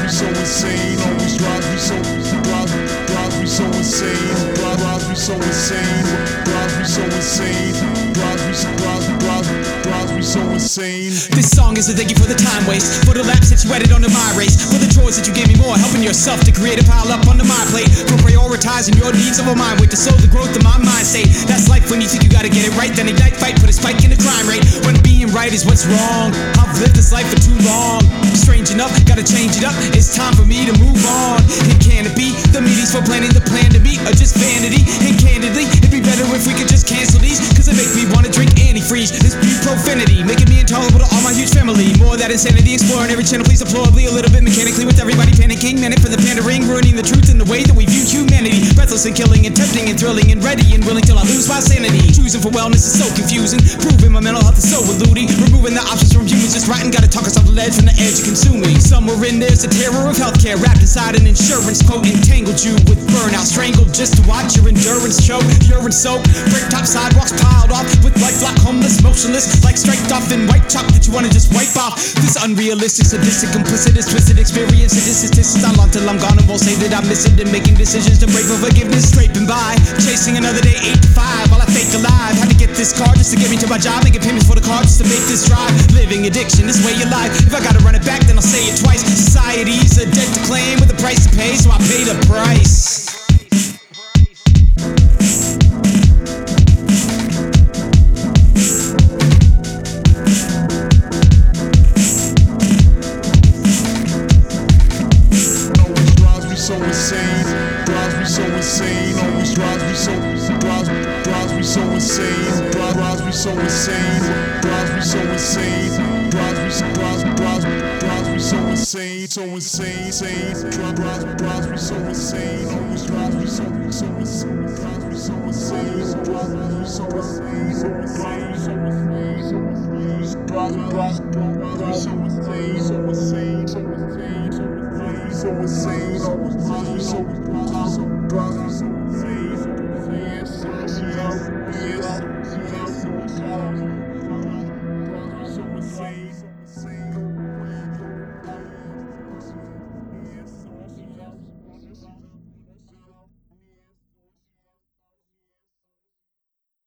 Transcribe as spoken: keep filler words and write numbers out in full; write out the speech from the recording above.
me so insane, always drives me so, drives, drives me so insane, drives, drives me so insane, drives me so insane, drives me so, drives, drives, drives me so insane. This song is a thank you for the time waste, for the laps that you added onto my race, for the chores that you gave me more, helping yourself to create a pile up onto my plate, for prioritizing your needs over mine, with to sow the growth of my mind state. That's life when you think you gotta get it right, then ignite, fight, put a spike in the crime rate, when being right is what's wrong. I've lived this life for too long, strange enough, gotta change it up, it's time for me to move on. And can it be the meetings for planning the plan to meet, or just vanity? And candidly, it'd be better if we could just cancel these, cause it makes me wanna drink antifreeze. This be profanity, making me intolerable to all my huge family. More of that insanity, exploring every channel, please deplorably, a little bit mechanically, with everybody panicking, minute for the pandering, ruining the truth in the way that we view humanity. Breathless and killing and tempting and thrilling and ready and willing till I lose my sanity. Choosing for wellness is so confusing, proving my mental health is so eluding, removing the options from humans just right and gotta talk us off the ledge from the edge of consuming. Somewhere in there's a terror of healthcare wrapped inside an insurance quote, entangled you with burnout, strangled just to watch your endurance choke. Urine soaked, brick top sidewalks piled off with life lock, homeless, motionless, like striped off in white chalk that you wanna just wipe off. This unrealistic, sadistic, complicitous, twisted experience, sadistic, I'm on till I'm gone and won't say that I miss it, and making decisions to break for forgiveness, scraping by, chasing another day eight to five while I fake alive. Had to get this car just to get me to my job, making payments for the car just to make this drive. Living addiction, this way of life. If I gotta run it back, then I'll say it twice. Society's a debt to claim with a price to pay, so I pay the price. So insane, drives me so insane, always drives me so, drives, drives me so insane, drives, drives me so insane, drives me so insane, drives me so, drives, drives, drives me so insane, so insane, insane, drives, drives, drives me so insane, always drives me so, so insane, drives me so insane, drives me so insane, so insane, so insane, so insane, drives, drives, drives me so insane, so insane, so insane, so insane, so insane, always drives me so, so, drives me